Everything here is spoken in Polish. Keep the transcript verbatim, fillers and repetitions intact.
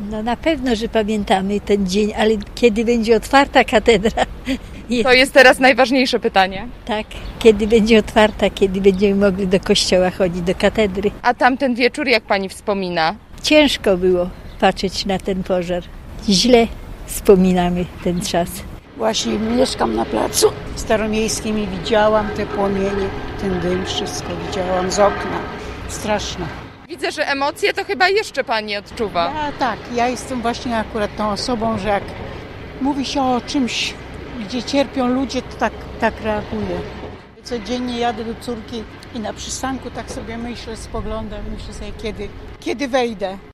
No na pewno, że pamiętamy ten dzień, ale kiedy będzie otwarta katedra? To jest teraz najważniejsze pytanie. Tak, kiedy będzie otwarta, kiedy będziemy mogli do kościoła chodzić, do katedry. A tamten wieczór jak pani wspomina? Ciężko było patrzeć na ten pożar. Źle wspominamy ten czas. Właśnie mieszkam na placu staromiejskim i widziałam te płomienie, ten dym, wszystko widziałam z okna. Straszne. Widzę, że emocje to chyba jeszcze pani odczuwa. Ja, tak, ja jestem właśnie akurat tą osobą, że jak mówi się o czymś, gdzie cierpią ludzie, to tak, tak reaguję. Codziennie jadę do córki i na przystanku tak sobie myślę, spoglądam, myślę sobie, kiedy, kiedy wejdę.